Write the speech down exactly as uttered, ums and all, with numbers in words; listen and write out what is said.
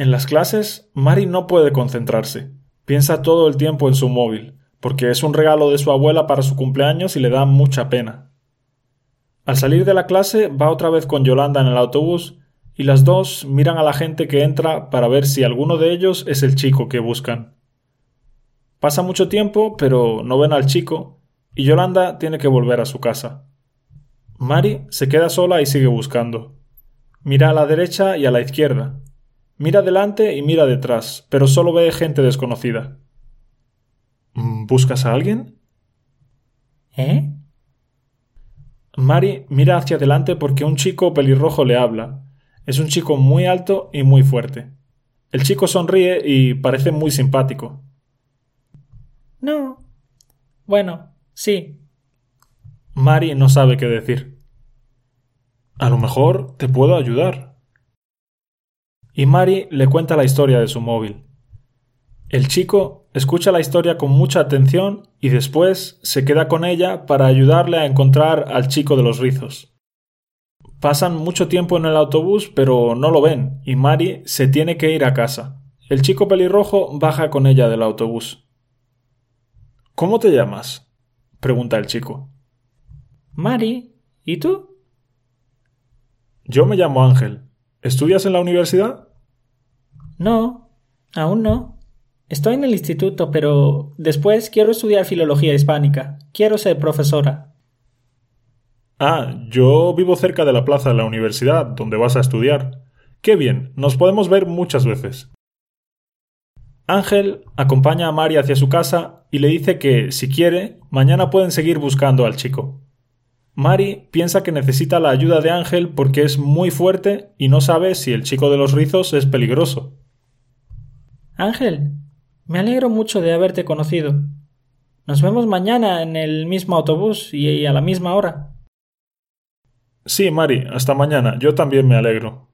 En las clases, Mari no puede concentrarse. Piensa todo el tiempo en su móvil, porque es un regalo de su abuela para su cumpleaños y le da mucha pena. Al salir de la clase, va otra vez con Yolanda en el autobús y las dos miran a la gente que entra para ver si alguno de ellos es el chico que buscan. Pasa mucho tiempo, pero no ven al chico, y Yolanda tiene que volver a su casa. Mari se queda sola y sigue buscando. Mira a la derecha y a la izquierda. Mira delante y mira detrás, pero solo ve gente desconocida. ¿Buscas a alguien? ¿Eh? Mari mira hacia adelante porque un chico pelirrojo le habla. Es un chico muy alto y muy fuerte. El chico sonríe y parece muy simpático. No. Bueno, sí. Mari no sabe qué decir. A lo mejor te puedo ayudar. Y Mari le cuenta la historia de su móvil. El chico escucha la historia con mucha atención y después se queda con ella para ayudarle a encontrar al chico de los rizos. Pasan mucho tiempo en el autobús, pero no lo ven, y Mari se tiene que ir a casa. El chico pelirrojo baja con ella del autobús. ¿Cómo te llamas?, pregunta el chico. Mari, ¿y tú? Yo me llamo Ángel. ¿Estudias en la universidad? No, aún no. Estoy en el instituto, pero después quiero estudiar filología hispánica. Quiero ser profesora. Ah, yo vivo cerca de la plaza de la universidad, donde vas a estudiar. ¡Qué bien! Nos podemos ver muchas veces. Ángel acompaña a Mari hacia su casa y le dice que, si quiere, mañana pueden seguir buscando al chico. Mari piensa que necesita la ayuda de Ángel porque es muy fuerte y no sabe si el chico de los rizos es peligroso. Ángel, me alegro mucho de haberte conocido. Nos vemos mañana en el mismo autobús y a la misma hora. Sí, Mari, hasta mañana. Yo también me alegro.